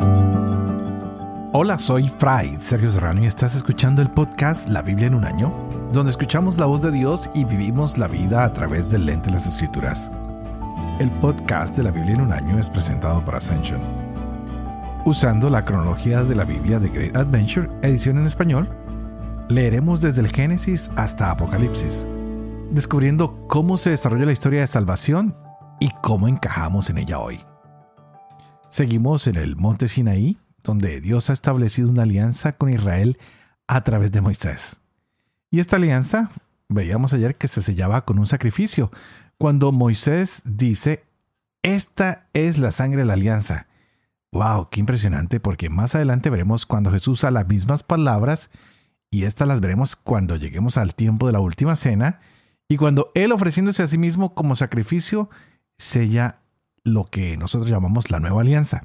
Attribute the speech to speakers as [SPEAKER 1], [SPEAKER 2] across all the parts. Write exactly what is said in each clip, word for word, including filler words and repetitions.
[SPEAKER 1] Hola, soy Fray Sergio Serrano y estás escuchando el podcast La Biblia en un año, donde escuchamos la voz de Dios y vivimos la vida a través del lente de las Escrituras. El podcast de La Biblia en un año es presentado por Ascension. Usando la cronología de la Biblia de Great Adventure, edición en español, leeremos desde el Génesis hasta Apocalipsis, descubriendo cómo se desarrolla la historia de salvación y cómo encajamos en ella hoy. Seguimos en el monte Sinaí, donde Dios ha establecido una alianza con Israel a través de Moisés. Y esta alianza, veíamos ayer que se sellaba con un sacrificio, cuando Moisés dice, esta es la sangre de la alianza. ¡Wow! ¡Qué impresionante! Porque más adelante veremos cuando Jesús usa las mismas palabras, y estas las veremos cuando lleguemos al tiempo de la última cena, y cuando Él, ofreciéndose a sí mismo como sacrificio, sella lo que nosotros llamamos la nueva alianza.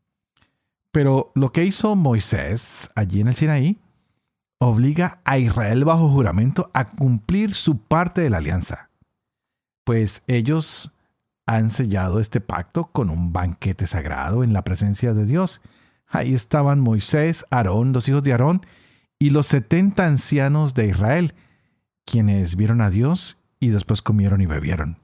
[SPEAKER 1] Pero lo que hizo Moisés allí en el Sinaí obliga a Israel bajo juramento a cumplir su parte de la alianza, pues ellos han sellado este pacto con un banquete sagrado en la presencia de Dios. Ahí estaban Moisés, Aarón, los hijos de Aarón y los setenta ancianos de Israel, quienes vieron a Dios y después comieron y bebieron.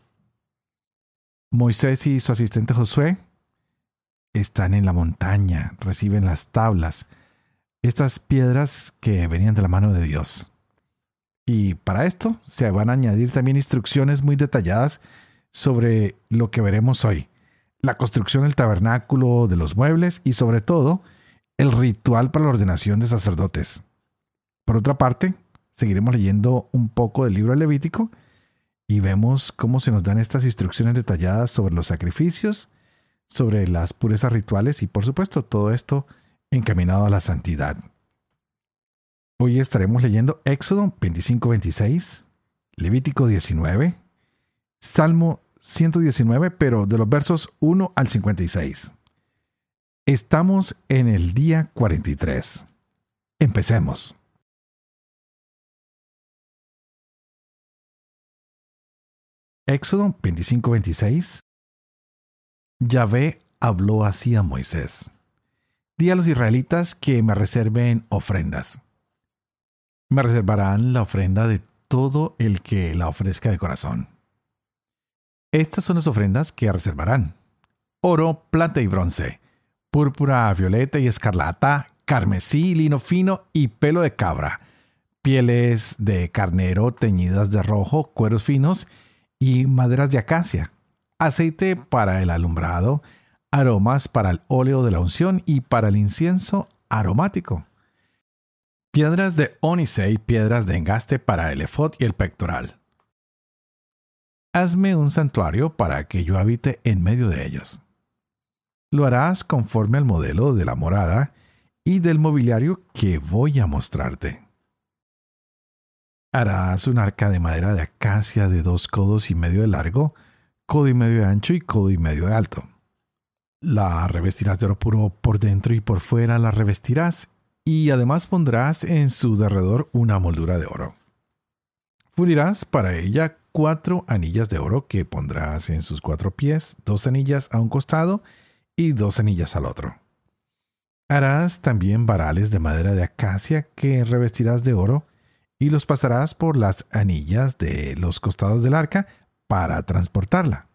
[SPEAKER 1] Moisés y su asistente Josué están en la montaña, reciben las tablas, estas piedras que venían de la mano de Dios. Y para esto se van a añadir también instrucciones muy detalladas sobre lo que veremos hoy: la construcción del tabernáculo, de los muebles y sobre todo el ritual para la ordenación de sacerdotes. Por otra parte, seguiremos leyendo un poco del libro de Levítico y vemos cómo se nos dan estas instrucciones detalladas sobre los sacrificios, sobre las purezas rituales y, por supuesto, todo esto encaminado a la santidad. Hoy estaremos leyendo Éxodo veinticinco veintiséis, Levítico diecinueve, Salmo ciento diecinueve, pero de los versos uno al cincuenta y seis. Estamos en el día cuarenta y tres. Empecemos. Éxodo veinticinco veintiséis. Yahvé habló así a Moisés: Di a los israelitas que me reserven ofrendas. Me reservarán la ofrenda de todo el que la ofrezca de corazón. Estas son las ofrendas que reservarán: oro, plata y bronce, púrpura, violeta y escarlata, carmesí, lino fino y pelo de cabra, pieles de carnero teñidas de rojo, cueros finos y maderas de acacia, aceite para el alumbrado, aromas para el óleo de la unción y para el incienso aromático, piedras de ónice y piedras de engaste para el efod y el pectoral. Hazme un santuario para que yo habite en medio de ellos. Lo harás conforme al modelo de la morada y del mobiliario que voy a mostrarte. Harás un arca de madera de acacia de dos codos y medio de largo, codo y medio de ancho y codo y medio de alto. La revestirás de oro puro por dentro y por fuera la revestirás, y además pondrás en su derredor una moldura de oro. Fundirás para ella cuatro anillas de oro que pondrás en sus cuatro pies, dos anillas a un costado y dos anillas al otro. Harás también varales de madera de acacia que revestirás de oro, y los pasarás por las anillas de los costados del arca para transportarla.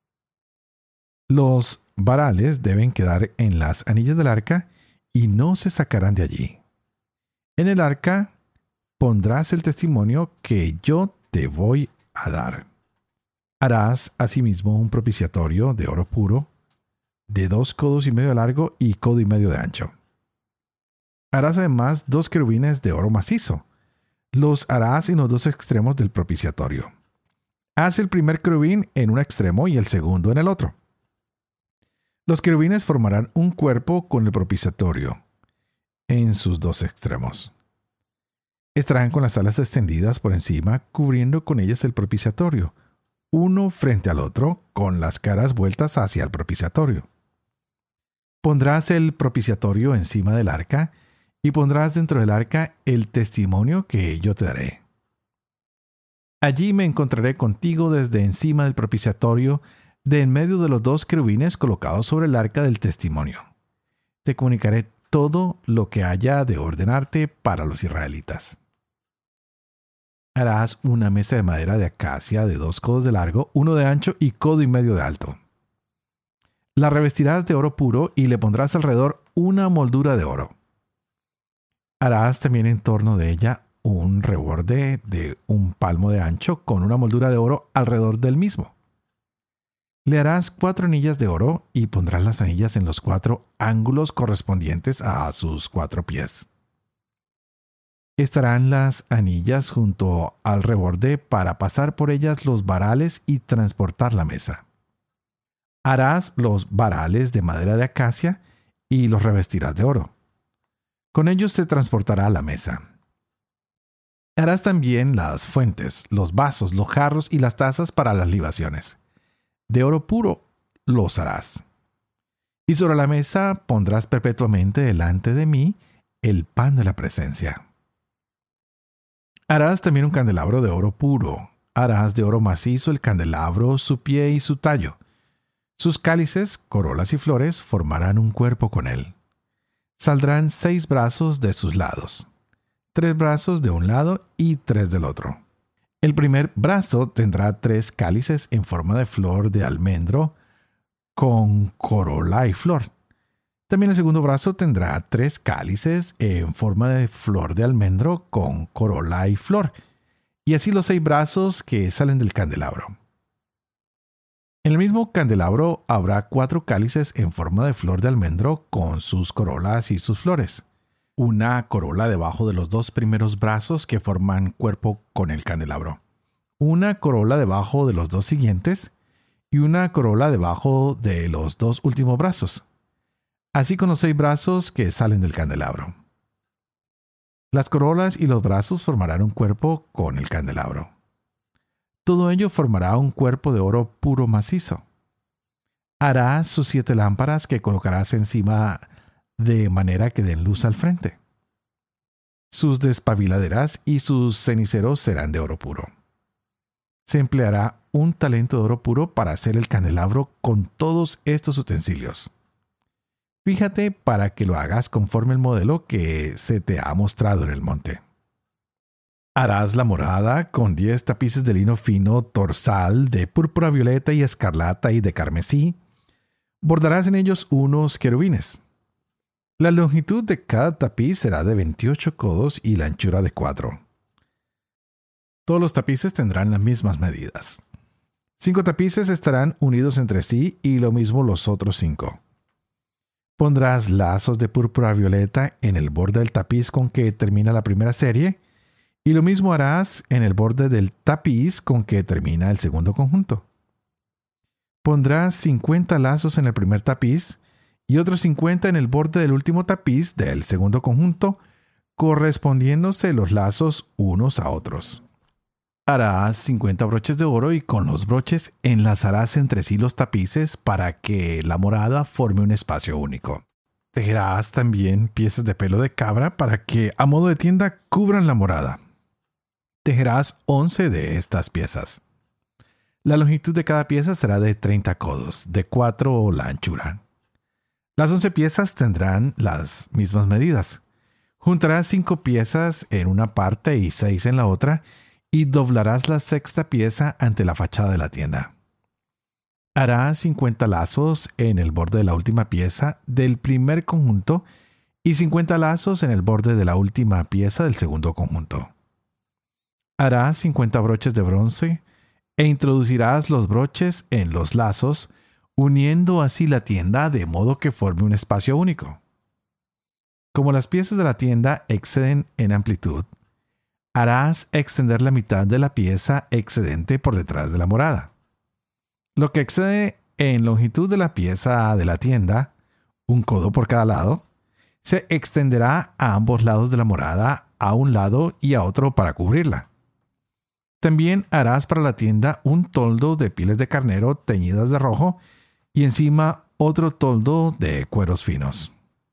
[SPEAKER 1] Los varales deben quedar en las anillas del arca y no se sacarán de allí. En el arca pondrás el testimonio que yo te voy a dar. Harás asimismo un propiciatorio de oro puro, de dos codos y medio de largo y codo y medio de ancho. Harás además dos querubines de oro macizo. Los harás en los dos extremos del propiciatorio. Haz el primer querubín en un extremo y el segundo en el otro. Los querubines formarán un cuerpo con el propiciatorio en sus dos extremos. Estarán con las alas extendidas por encima, cubriendo con ellas el propiciatorio, uno frente al otro, con las caras vueltas hacia el propiciatorio. Pondrás el propiciatorio encima del arca y pondrás dentro del arca el testimonio que yo te daré. Allí me encontraré contigo desde encima del propiciatorio, de en medio de los dos querubines colocados sobre el arca del testimonio. te comunicaré todo lo que haya de ordenarte para los israelitas. Harás una mesa de madera de acacia de dos codos de largo, uno de ancho y codo y medio de alto. La revestirás de oro puro y le pondrás alrededor una moldura de oro. Harás también en torno de ella un reborde de un palmo de ancho con una moldura de oro alrededor del mismo. Le harás cuatro anillas de oro y pondrás las anillas en los cuatro ángulos correspondientes a sus cuatro pies. Estarán las anillas junto al reborde para pasar por ellas los varales y transportar la mesa. Harás los varales de madera de acacia y los revestirás de oro. Con ellos se transportará la mesa. Harás también las fuentes, los vasos, los jarros y las tazas para las libaciones. De oro puro los harás. Y sobre la mesa pondrás perpetuamente delante de mí el pan de la presencia. Harás también un candelabro de oro puro. Harás de oro macizo el candelabro, su pie y su tallo. Sus cálices, corolas y flores formarán un cuerpo con él. Saldrán seis brazos de sus lados, tres brazos de un lado y tres del otro. El primer brazo tendrá tres cálices en forma de flor de almendro con corola y flor. También el segundo brazo tendrá tres cálices en forma de flor de almendro con corola y flor, y así los seis brazos que salen del candelabro. En el mismo candelabro habrá cuatro cálices en forma de flor de almendro con sus corolas y sus flores. Una corola debajo de los dos primeros brazos que forman cuerpo con el candelabro. Una corola debajo de los dos siguientes y una corola debajo de los dos últimos brazos. Así con los seis brazos que salen del candelabro. Las corolas y los brazos formarán un cuerpo con el candelabro. Todo ello formará un cuerpo de oro puro macizo. Harás sus siete lámparas que colocarás encima de manera que den luz al frente. Sus despabiladeras y sus ceniceros serán de oro puro. Se empleará un talento de oro puro para hacer el candelabro con todos estos utensilios. Fíjate para que lo hagas conforme el modelo que se te ha mostrado en el monte. Harás la morada con diez tapices de lino fino torsal de púrpura violeta y escarlata y de carmesí. Bordarás en ellos unos querubines. La longitud de cada tapiz será de veintiocho codos y la anchura de cuatro. Todos los tapices tendrán las mismas medidas. Cinco tapices estarán unidos entre sí y lo mismo los otros cinco. Pondrás lazos de púrpura violeta en el borde del tapiz con que termina la primera serie, y lo mismo harás en el borde del tapiz con que termina el segundo conjunto. Pondrás cincuenta lazos en el primer tapiz y otros cincuenta en el borde del último tapiz del segundo conjunto, correspondiéndose los lazos unos a otros. Harás cincuenta broches de oro y con los broches enlazarás entre sí los tapices para que la morada forme un espacio único. Tejerás también piezas de pelo de cabra para que a modo de tienda cubran la morada. Tejerás once de estas piezas. La longitud de cada pieza será de treinta codos, de cuatro la anchura. Las once piezas tendrán las mismas medidas. Juntarás cinco piezas en una parte y seis en la otra, y doblarás la sexta pieza ante la fachada de la tienda. Harás cincuenta lazos en el borde de la última pieza del primer conjunto y cincuenta lazos en el borde de la última pieza del segundo conjunto. Harás cincuenta broches de bronce e introducirás los broches en los lazos, uniendo así la tienda de modo que forme un espacio único. Como las piezas de la tienda exceden en amplitud, harás extender la mitad de la pieza excedente por detrás de la morada. Lo que excede en longitud de la pieza de la tienda, un codo por cada lado, se extenderá a ambos lados de la morada, a un lado y a otro para cubrirla. También harás para la tienda un toldo de pieles de carnero teñidas de rojo y encima otro toldo de cueros finos.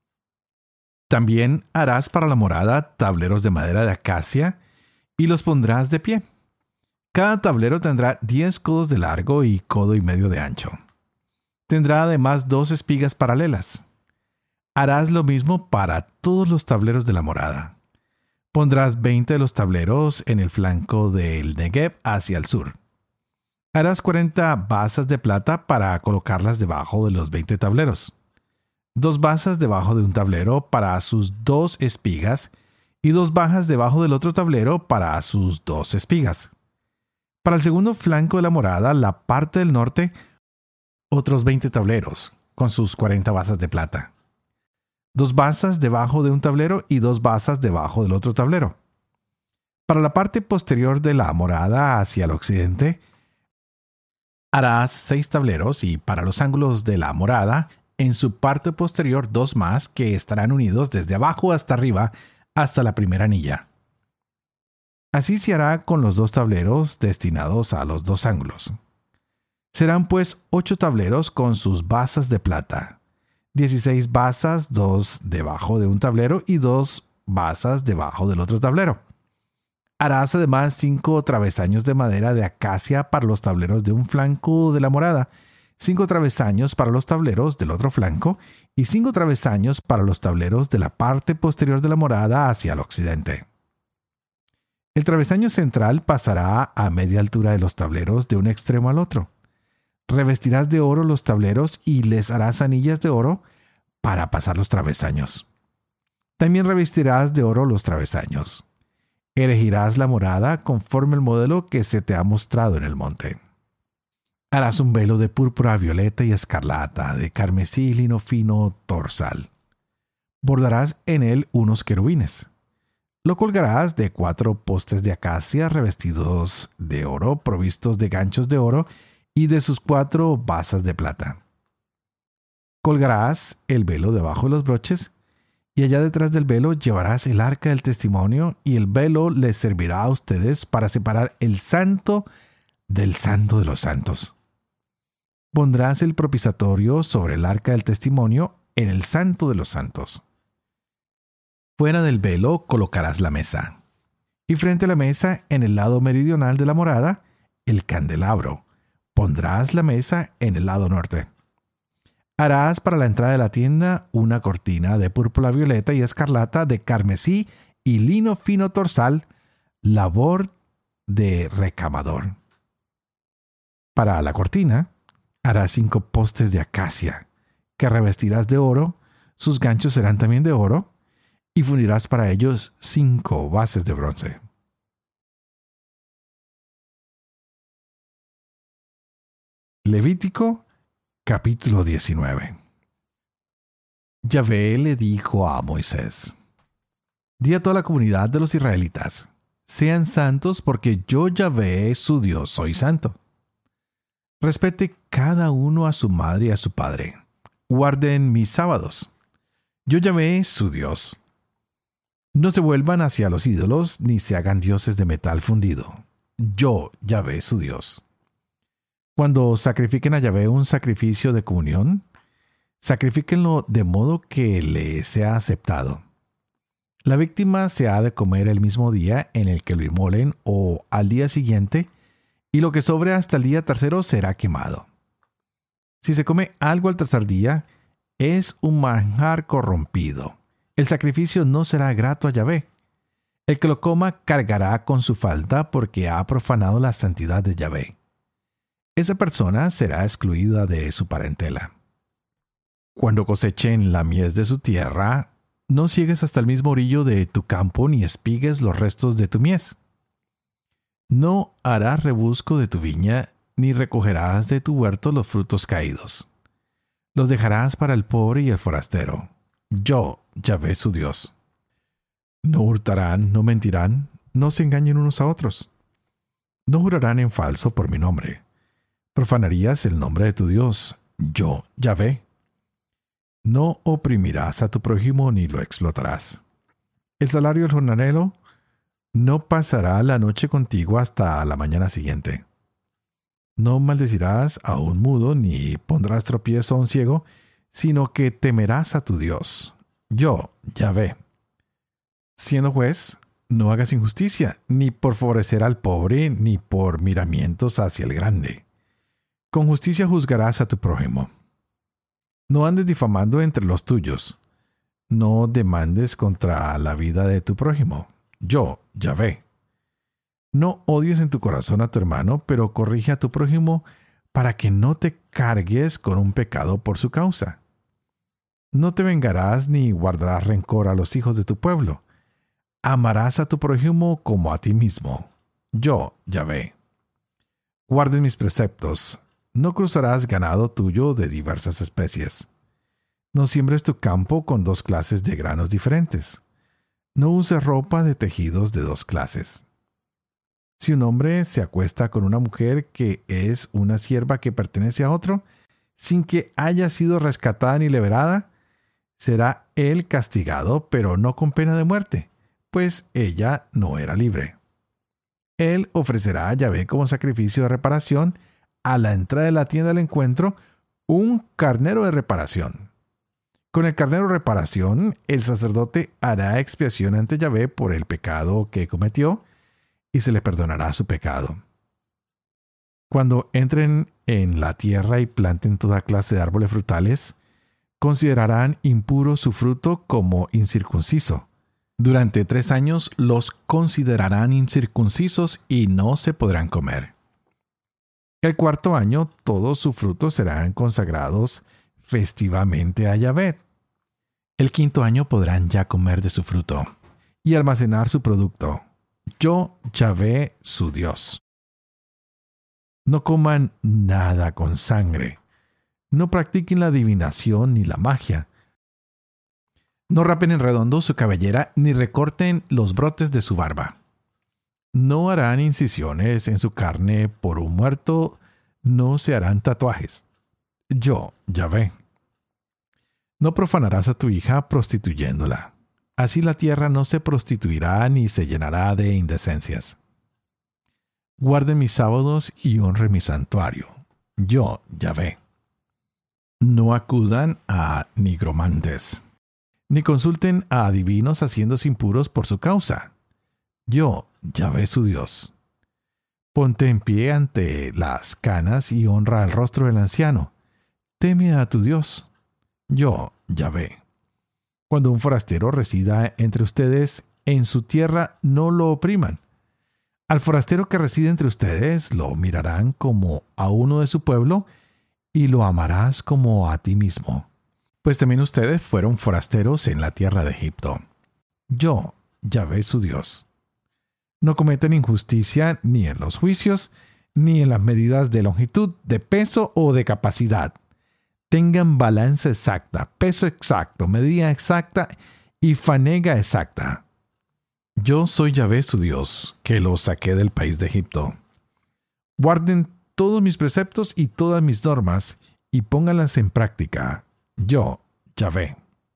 [SPEAKER 1] También harás para la morada tableros de madera de acacia y los pondrás de pie. Cada tablero tendrá diez codos de largo y codo y medio de ancho. Tendrá además dos espigas paralelas. Harás lo mismo para todos los tableros de la morada. Pondrás veinte de los tableros en el flanco del Negev hacia el sur. Harás cuarenta basas de plata para colocarlas debajo de los veinte tableros. Dos basas debajo de un tablero para sus dos espigas y dos basas debajo del otro tablero para sus dos espigas. Para el segundo flanco de la morada, la parte del norte, otros veinte tableros con sus cuarenta basas de plata. Dos basas debajo de un tablero y dos basas debajo del otro tablero. Para la parte posterior de la morada hacia el occidente, harás seis tableros y para los ángulos de la morada, en su parte posterior dos más que estarán unidos desde abajo hasta arriba hasta la primera anilla. Así se hará con los dos tableros destinados a los dos ángulos. Serán pues ocho tableros con sus basas de plata. dieciséis basas, dos debajo de un tablero y dos basas debajo del otro tablero. Harás además cinco travesaños de madera de acacia para los tableros de un flanco de la morada, cinco travesaños para los tableros del otro flanco y cinco travesaños para los tableros de la parte posterior de la morada hacia el occidente. El travesaño central pasará a media altura de los tableros de un extremo al otro. Revestirás de oro los tableros y les harás anillas de oro para pasar los travesaños. También revestirás de oro los travesaños. Erigirás la morada conforme el modelo que se te ha mostrado en el monte. Harás un velo de púrpura, violeta y escarlata, de carmesí y lino fino torsal. Bordarás en él unos querubines. Lo colgarás de cuatro postes de acacia revestidos de oro, provistos de ganchos de oro, y de sus cuatro basas de plata. Colgarás el velo debajo de los broches, y allá detrás del velo llevarás el arca del testimonio, y el velo les servirá a ustedes para separar el santo del santo de los santos. Pondrás el propiciatorio sobre el arca del testimonio en el santo de los santos. Fuera del velo colocarás la mesa, y frente a la mesa, en el lado meridional de la morada, el candelabro. Pondrás la mesa en el lado norte. Harás para la entrada de la tienda una cortina de púrpura, violeta y escarlata, de carmesí y lino fino torsal, labor de recamador. Para la cortina, harás cinco postes de acacia, que revestirás de oro, sus ganchos serán también de oro, y fundirás para ellos cinco bases de bronce. Levítico capítulo diecinueve. Yahvé le dijo a Moisés: Di a toda la comunidad de los israelitas: sean santos porque yo Yahvé su Dios soy santo. Respete cada uno a su madre y a su padre. Guarden mis sábados. Yo Yahvé su Dios. No se vuelvan hacia los ídolos ni se hagan dioses de metal fundido. Yo Yahvé su Dios. Cuando sacrifiquen a Yahvé un sacrificio de comunión, sacrifíquenlo de modo que le sea aceptado. La víctima se ha de comer el mismo día en el que lo inmolen o al día siguiente, y lo que sobre hasta el día tercero será quemado. Si se come algo al tercer día, es un manjar corrompido. El sacrificio no será grato a Yahvé. El que lo coma cargará con su falta porque ha profanado la santidad de Yahvé. Esa persona será excluida de su parentela. Cuando cosechen la mies de su tierra, no ciegues hasta el mismo orillo de tu campo ni espigues los restos de tu mies. No harás rebusco de tu viña, ni recogerás de tu huerto los frutos caídos. Los dejarás para el pobre y el forastero. Yo, Yahvé su Dios. No hurtarán, no mentirán, no se engañen unos a otros. No jurarán en falso por mi nombre. Profanarías el nombre de tu Dios, yo, Yahvé. No oprimirás a tu prójimo ni lo explotarás. El salario del jornalero no pasará la noche contigo hasta la mañana siguiente. No maldecirás a un mudo ni pondrás tropiezo a un ciego, sino que temerás a tu Dios, yo, Yahvé. Siendo juez, no hagas injusticia, ni por favorecer al pobre, ni por miramientos hacia el grande. Con justicia juzgarás a tu prójimo. No andes difamando entre los tuyos. No demandes contra la vida de tu prójimo. Yo, Yahvé. No odies en tu corazón a tu hermano, pero corrige a tu prójimo para que no te cargues con un pecado por su causa. No te vengarás ni guardarás rencor a los hijos de tu pueblo. Amarás a tu prójimo como a ti mismo. Yo, Yahvé. Guarden mis preceptos. No cruzarás ganado tuyo de diversas especies. No siembres tu campo con dos clases de granos diferentes. No uses ropa de tejidos de dos clases. Si un hombre se acuesta con una mujer que es una sierva que pertenece a otro, sin que haya sido rescatada ni liberada, será él castigado, pero no con pena de muerte, pues ella no era libre. Él ofrecerá a Yahvé como sacrificio de reparación a la entrada de la tienda del encuentro un carnero de reparación. Con el carnero de reparación, el sacerdote hará expiación ante Yahvé por el pecado que cometió y se le perdonará su pecado. Cuando entren en la tierra y planten toda clase de árboles frutales, considerarán impuro su fruto como incircunciso. Durante tres años los considerarán incircuncisos y no se podrán comer. El cuarto año todos sus frutos serán consagrados festivamente a Yahvé. El quinto año podrán ya comer de su fruto y almacenar su producto. Yo, Yahvé, su Dios. No coman nada con sangre. No practiquen la adivinación ni la magia. No rapen en redondo su cabellera ni recorten los brotes de su barba. No harán incisiones en su carne por un muerto, no se harán tatuajes. Yo, Yahvé. No profanarás a tu hija prostituyéndola. Así la tierra no se prostituirá ni se llenará de indecencias. Guarden mis sábados y honren mi santuario. Yo, Yahvé. No acudan a nigromantes, ni consulten a adivinos haciéndose impuros por su causa. Yo, Yahvé su Dios. Ponte en pie ante las canas y honra el rostro del anciano. Teme a tu Dios. Yo, Yahvé. Cuando un forastero resida entre ustedes, en su tierra no lo opriman. Al forastero que reside entre ustedes lo mirarán como a uno de su pueblo y lo amarás como a ti mismo. Pues también ustedes fueron forasteros en la tierra de Egipto. Yo, Yahvé su Dios. No cometen injusticia ni en los juicios, ni en las medidas de longitud, de peso o de capacidad. Tengan balanza exacta, peso exacto, medida exacta y fanega exacta. Yo soy Yahvé su Dios, que los saqué del país de Egipto. Guarden todos mis preceptos y todas mis normas y pónganlas en práctica. Yo, Yahvé.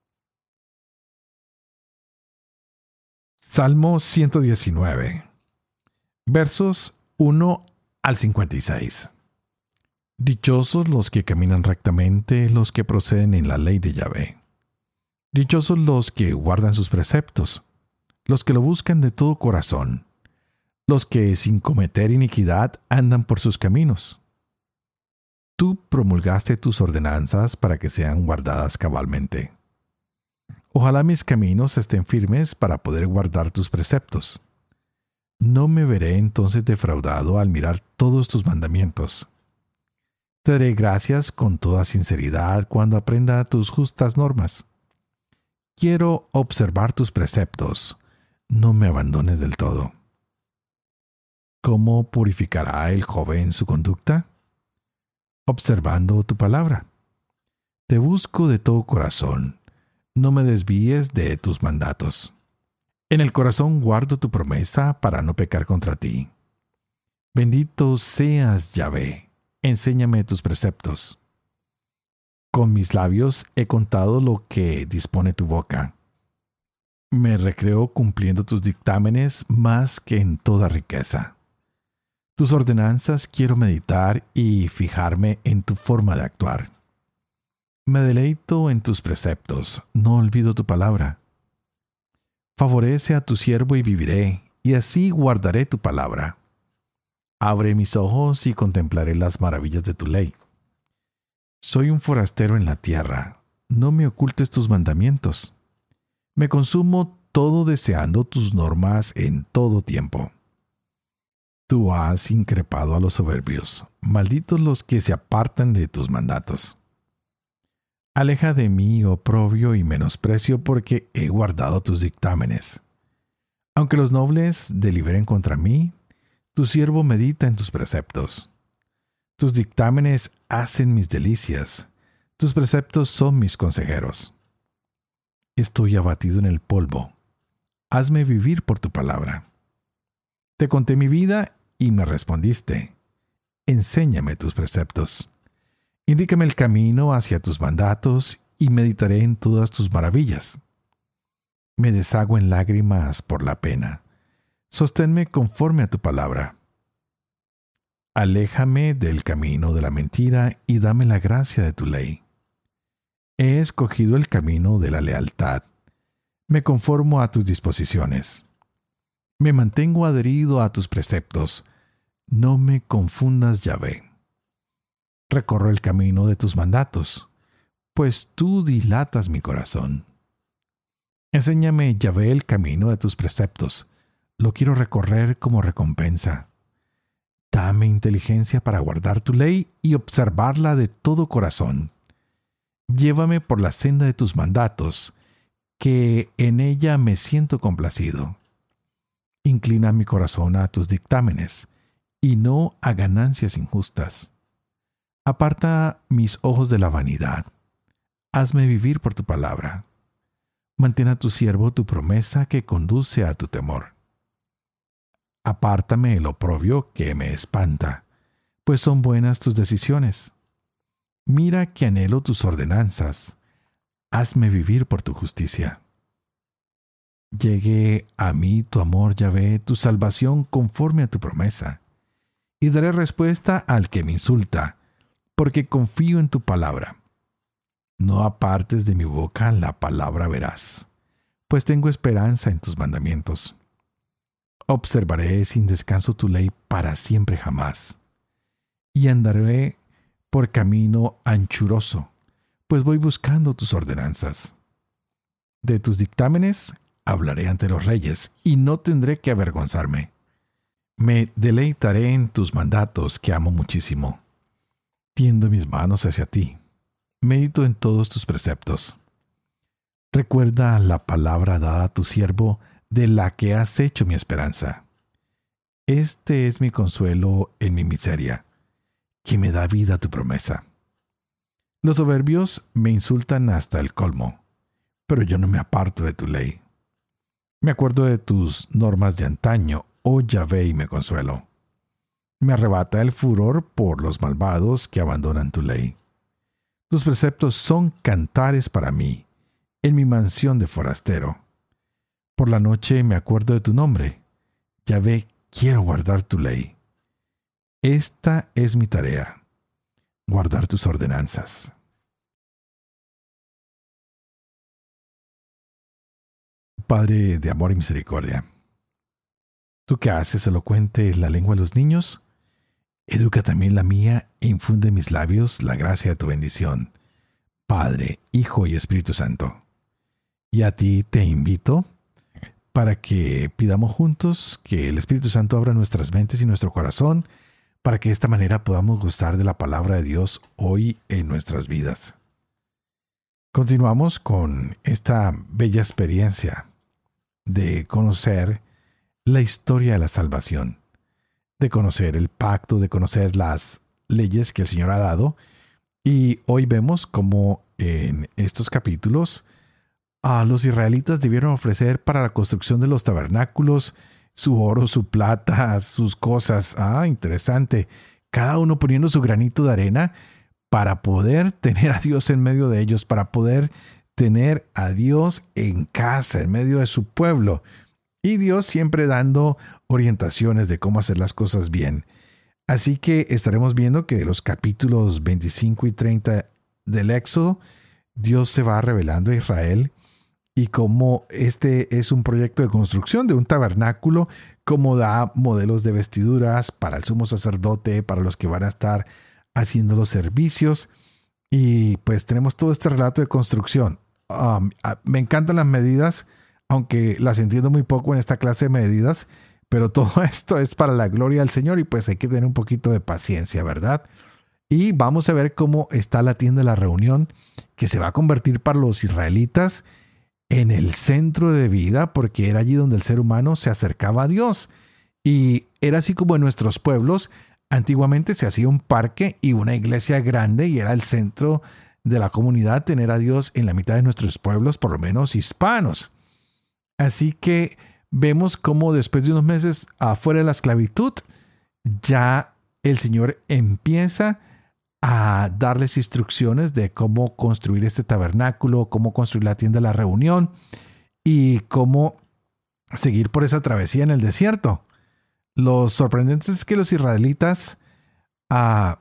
[SPEAKER 1] Salmo ciento diecinueve, versos uno al cincuenta y seis. Dichosos los que caminan rectamente, los que proceden en la ley de Yahvé. Dichosos los que guardan sus preceptos, los que lo buscan de todo corazón, los que sin cometer iniquidad andan por sus caminos. Tú promulgaste tus ordenanzas para que sean guardadas cabalmente. Ojalá mis caminos estén firmes para poder guardar tus preceptos. No me veré entonces defraudado al mirar todos tus mandamientos. Te daré gracias con toda sinceridad cuando aprenda tus justas normas. Quiero observar tus preceptos. No me abandones del todo. ¿Cómo purificará el joven su conducta? Observando tu palabra. Te busco de todo corazón. No me desvíes de tus mandatos. En el corazón guardo tu promesa para no pecar contra ti. Bendito seas, Yahvé. Enséñame tus preceptos. Con mis labios he contado lo que dispone tu boca. Me recreo cumpliendo tus dictámenes más que en toda riqueza. Tus ordenanzas quiero meditar y fijarme en tu forma de actuar. Me deleito en tus preceptos, no olvido tu palabra. Favorece a tu siervo y viviré, y así guardaré tu palabra. Abre mis ojos y contemplaré las maravillas de tu ley. Soy un forastero en la tierra, no me ocultes tus mandamientos. Me consumo todo deseando tus normas en todo tiempo. Tú has increpado a los soberbios, malditos los que se apartan de tus mandatos. Aleja de mí oprobio y menosprecio, porque he guardado tus dictámenes. Aunque los nobles deliberen contra mí, tu siervo medita en tus preceptos. Tus dictámenes hacen mis delicias, tus preceptos son mis consejeros. Estoy abatido en el polvo, hazme vivir por tu palabra. Te conté mi vida y me respondiste, enséñame tus preceptos. Indícame el camino hacia tus mandatos y meditaré en todas tus maravillas. Me deshago en lágrimas por la pena. Sosténme conforme a tu palabra. Aléjame del camino de la mentira y dame la gracia de tu ley. He escogido el camino de la lealtad. Me conformo a tus disposiciones. Me mantengo adherido a tus preceptos. No me confundas, Yahvé. Recorro el camino de tus mandatos, pues tú dilatas mi corazón. Enséñame, Yahvé, el camino de tus preceptos. Lo quiero recorrer como recompensa. Dame inteligencia para guardar tu ley y observarla de todo corazón. Llévame por la senda de tus mandatos, que en ella me siento complacido. Inclina mi corazón a tus dictámenes, y no a ganancias injustas. Aparta mis ojos de la vanidad. Hazme vivir por tu palabra. Mantén a tu siervo tu promesa que conduce a tu temor. Apártame el oprobio que me espanta, pues son buenas tus decisiones. Mira que anhelo tus ordenanzas. Hazme vivir por tu justicia. Llegue a mí tu amor, Yahvé, tu salvación conforme a tu promesa, y daré respuesta al que me insulta, porque confío en tu palabra. No apartes de mi boca la palabra veraz, pues tengo esperanza en tus mandamientos. Observaré sin descanso tu ley para siempre jamás, y andaré por camino anchuroso, pues voy buscando tus ordenanzas. De tus dictámenes hablaré ante los reyes, y no tendré que avergonzarme. Me deleitaré en tus mandatos que amo muchísimo. Tiendo mis manos hacia ti. Medito en todos tus preceptos. Recuerda la palabra dada a tu siervo, de la que has hecho mi esperanza. Este es mi consuelo en mi miseria, que me da vida tu promesa. Los soberbios me insultan hasta el colmo, pero yo no me aparto de tu ley. Me acuerdo de tus normas de antaño, oh Yahvé, y me consuelo. Me arrebata el furor por los malvados que abandonan tu ley. Tus preceptos son cantares para mí, en mi mansión de forastero. Por la noche me acuerdo de tu nombre. Yahvé, quiero guardar tu ley. Esta es mi tarea, guardar tus ordenanzas. Padre de amor y misericordia, tú que haces elocuente la lengua de los niños, educa también la mía e infunde en mis labios la gracia de tu bendición, Padre, Hijo y Espíritu Santo. Y a ti te invito para que pidamos juntos que el Espíritu Santo abra nuestras mentes y nuestro corazón, para que de esta manera podamos gozar de la palabra de Dios hoy en nuestras vidas. Continuamos con esta bella experiencia de conocer la historia de la salvación, de conocer el pacto, de conocer las leyes que el Señor ha dado. Y hoy vemos cómo en estos capítulos a los israelitas debieron ofrecer para la construcción de los tabernáculos su oro, su plata, sus cosas. Ah, interesante. Cada uno poniendo su granito de arena para poder tener a Dios en medio de ellos, para poder tener a Dios en casa, en medio de su pueblo. Y Dios siempre dando orientaciones de cómo hacer las cosas bien. Así que estaremos viendo que de los capítulos veinticinco y treinta del Éxodo, Dios se va revelando a Israel y cómo este es un proyecto de construcción de un tabernáculo, cómo da modelos de vestiduras para el sumo sacerdote, para los que van a estar haciendo los servicios. Y pues tenemos todo este relato de construcción. um, me encantan las medidas, aunque las entiendo muy poco en esta clase de medidas, pero todo esto es para la gloria del Señor y pues hay que tener un poquito de paciencia, ¿verdad? Y vamos a ver cómo está la tienda de la reunión, que se va a convertir para los israelitas en el centro de vida, porque era allí donde el ser humano se acercaba a Dios. Y era así como en nuestros pueblos, antiguamente se hacía un parque y una iglesia grande y era el centro de la comunidad tener a Dios en la mitad de nuestros pueblos, por lo menos hispanos. Así que vemos cómo después de unos meses afuera de la esclavitud, ya el Señor empieza a darles instrucciones de cómo construir este tabernáculo, cómo construir la tienda de la reunión y cómo seguir por esa travesía en el desierto. Lo sorprendente es que los israelitas uh,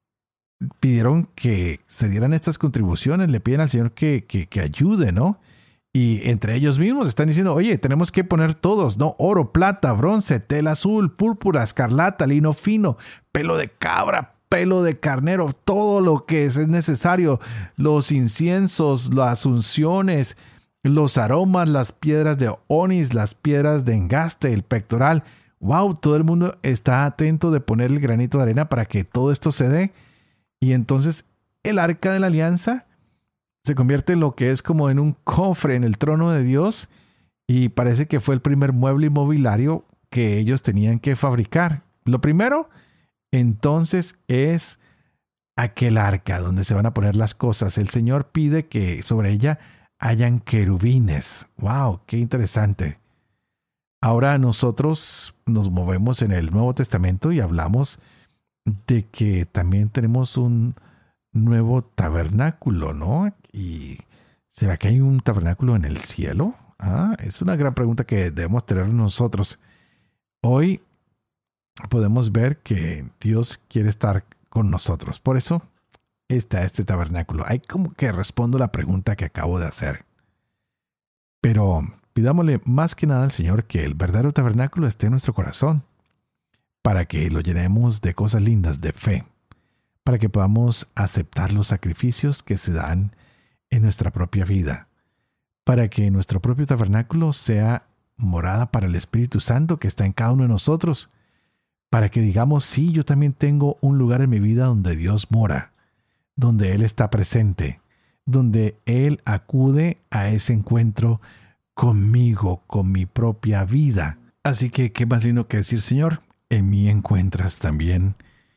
[SPEAKER 1] pidieron que se dieran estas contribuciones, le piden al Señor que, que, que ayude, ¿no? Y entre ellos mismos están diciendo, oye, tenemos que poner todos, ¿no? Oro, plata, bronce, tela azul, púrpura, escarlata, lino fino, pelo de cabra, pelo de carnero, todo lo que es necesario, los inciensos, las unciones, los aromas, las piedras de onis, las piedras de engaste, el pectoral. Wow, todo el mundo está atento de poner el granito de arena para que todo esto se dé. Y entonces el arca de la alianza se convierte en lo que es como en un cofre en el trono de Dios y parece que fue el primer mueble inmobiliario que ellos tenían que fabricar. Lo primero, entonces, es aquel arca donde se van a poner las cosas. El Señor pide que sobre ella hayan querubines. ¡Wow! ¡Qué interesante! Ahora nosotros nos movemos en el Nuevo Testamento y hablamos de que también tenemos un nuevo tabernáculo, ¿no? ¿Y será que hay un tabernáculo en el cielo? Ah, es una gran pregunta que debemos tener nosotros. Hoy podemos ver que Dios quiere estar con nosotros. Por eso está este tabernáculo. Hay como que respondo la pregunta que acabo de hacer. Pero pidámosle más que nada al Señor que el verdadero tabernáculo esté en nuestro corazón, para que lo llenemos de cosas lindas, de fe, para que podamos aceptar los sacrificios que se dan en nuestra propia vida, para que nuestro propio tabernáculo sea morada para el Espíritu Santo que está en cada uno de nosotros, para que digamos, sí, yo también tengo un lugar en mi vida donde Dios mora, donde Él está presente, donde Él acude a ese encuentro conmigo, con mi propia vida. Así que, ¿qué más lindo que decir, Señor? En mí encuentras también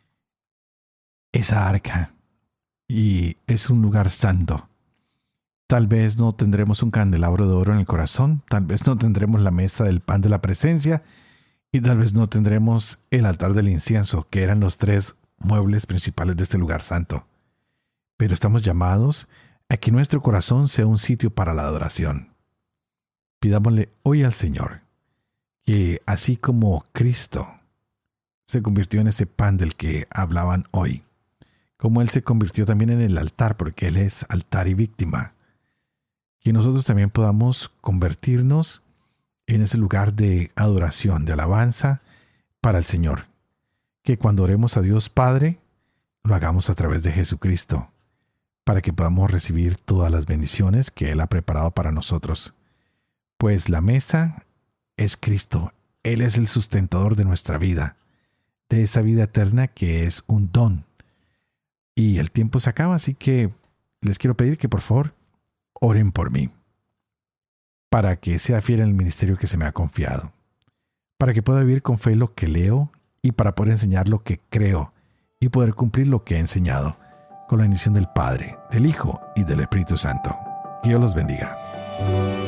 [SPEAKER 1] esa arca y es un lugar santo. Tal vez no tendremos un candelabro de oro en el corazón, tal vez no tendremos la mesa del pan de la presencia y tal vez no tendremos el altar del incienso, que eran los tres muebles principales de este lugar santo. Pero estamos llamados a que nuestro corazón sea un sitio para la adoración. Pidámosle hoy al Señor que así como Cristo se convirtió en ese pan del que hablaban hoy, como Él se convirtió también en el altar, porque Él es altar y víctima, que nosotros también podamos convertirnos en ese lugar de adoración, de alabanza para el Señor. Que cuando oremos a Dios Padre, lo hagamos a través de Jesucristo, para que podamos recibir todas las bendiciones que Él ha preparado para nosotros. Pues la mesa es Cristo. Él es el sustentador de nuestra vida, de esa vida eterna que es un don. Y el tiempo se acaba, así que les quiero pedir que por favor oren por mí, para que sea fiel en el ministerio que se me ha confiado, para que pueda vivir con fe lo que leo y para poder enseñar lo que creo y poder cumplir lo que he enseñado, con la bendición del Padre, del Hijo y del Espíritu Santo. Que Dios los bendiga.